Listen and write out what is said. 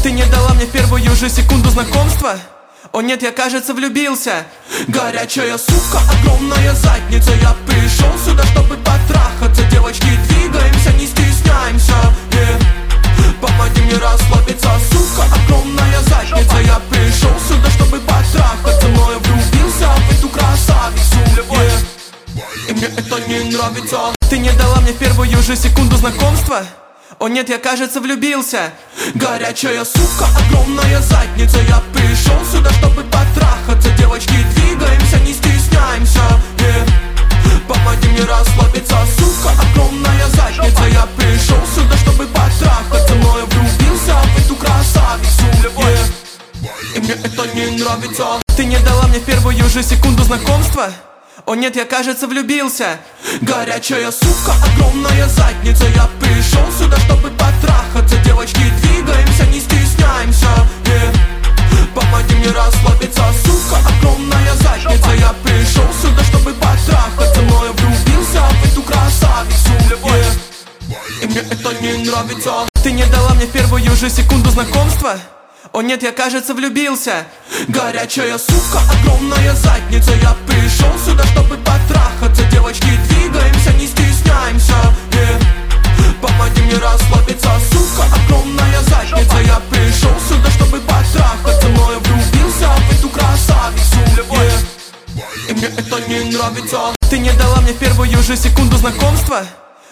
Ты не дала мне в первую же секунду знакомства. О нет, я, кажется, влюбился. Горячая сука, огромная задница. Я пришел сюда, чтобы потрахаться. Девочки, двигаемся, не стесняемся. Помоги мне расслабиться, сука, огромная задница. Я пришел сюда, чтобы потрахаться. Но я влюбился в эту красавицу. И мне это не нравится. Ты не дала мне в первую же секунду знакомства. О нет, я, кажется, влюбился. Горячая сука, огромная задница. Я пришел сюда, чтобы потрахаться. Девочки, двигаемся, не стесняемся. Помоги мне расслабиться, сука, огромная задница. Я пришел сюда, чтобы потрахаться. Но я влюбился в эту красавицу. И мне это не нравится. Ты не дала мне в первую же секунду знакомства. О нет, я, кажется, влюбился. Горячая сука, огромная задница. Я пришел сюда, чтобы потрахаться. Девочки, двигаемся, не стесняемся. Помоги мне расслабиться, сука, огромная задница. Я пришел сюда, чтобы потрахаться. Но я влюбился в эту красавицу. И мне это не нравится. Ты не дала мне в первую же секунду знакомства. О нет, я, кажется, влюбился. Горячая сука, огромная задница. Я пришел сюда, чтобы потрахаться. Девочки, двигаемся, не стесняемся. Помоги мне расслабиться, сука, огромная задница. Я пришел сюда, чтобы потрахаться. Но я влюбился в эту красавицу. И мне это не нравится. Ты не дала мне в первую же секунду знакомства.